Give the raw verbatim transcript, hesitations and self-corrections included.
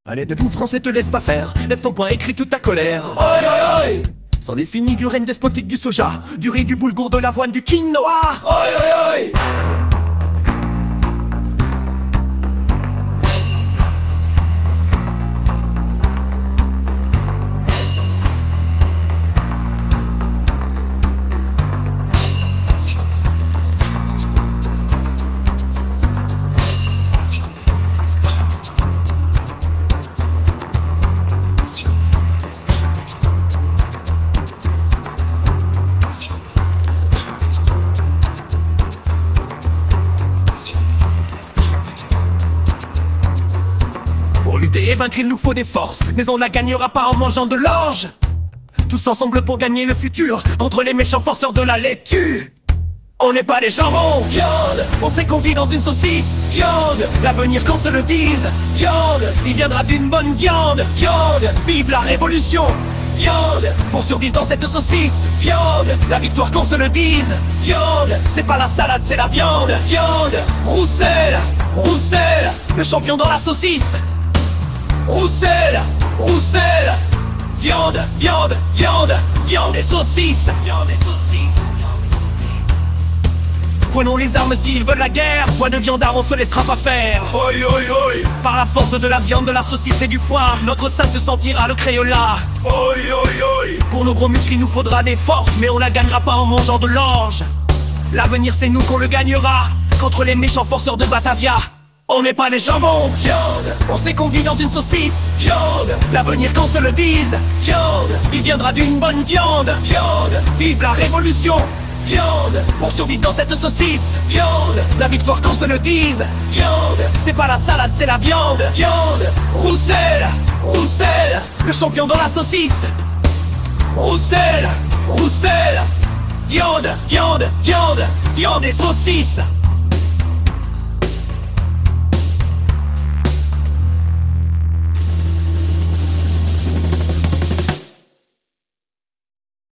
Allez debout français, te laisse pas faire. Lève ton poing, écris toute ta colère. Oi oi oi. C'en est fini du règne despotique du soja, du riz, du boulgour, de l'avoine, du quinoa. Oi oi oi. Pour lutter et vaincre, il nous faut des forces, mais on la gagnera pas en mangeant de l'orge. Tous ensemble pour gagner le futur, contre les méchants forceurs de la laitue. On n'est pas des jambons, viande. On sait qu'on vit dans une saucisse, viande. L'avenir qu'on se le dise, viande. Il viendra d'une bonne viande, viande. Vive la révolution, viande. Pour survivre dans cette saucisse, viande. La victoire qu'on se le dise, viande. C'est pas la salade, c'est la viande, viande. Roussel, Roussel, le champion dans la saucisse. Roussel, Roussel, viande, viande, viande, viande et saucisse, viande et saucisse. Prenons les armes s'ils veulent la guerre. Foi de viandard, on se laissera pas faire. Oi oi oi. Par la force de la viande, de la saucisse et du foin, notre sein se sentira le Crayola. Oi oi oi. Pour nos gros muscles il nous faudra des forces, mais on la gagnera pas en mangeant de l'orge. L'avenir c'est nous qu'on le gagnera, contre les méchants forceurs de Batavia. On n'est pas des jambons, viande. On sait qu'on vit dans une saucisse, viande. L'avenir qu'on se le dise, viande. Il viendra d'une bonne viande, viande. Vive la révolution, viande. Pour survivre dans cette saucisse, viande. La victoire qu'on se le dise, viande. C'est pas la salade, c'est la viande, viande. Roussel, Roussel, le champion dans la saucisse. Roussel, Roussel, viande, viande, viande, viande et saucisse.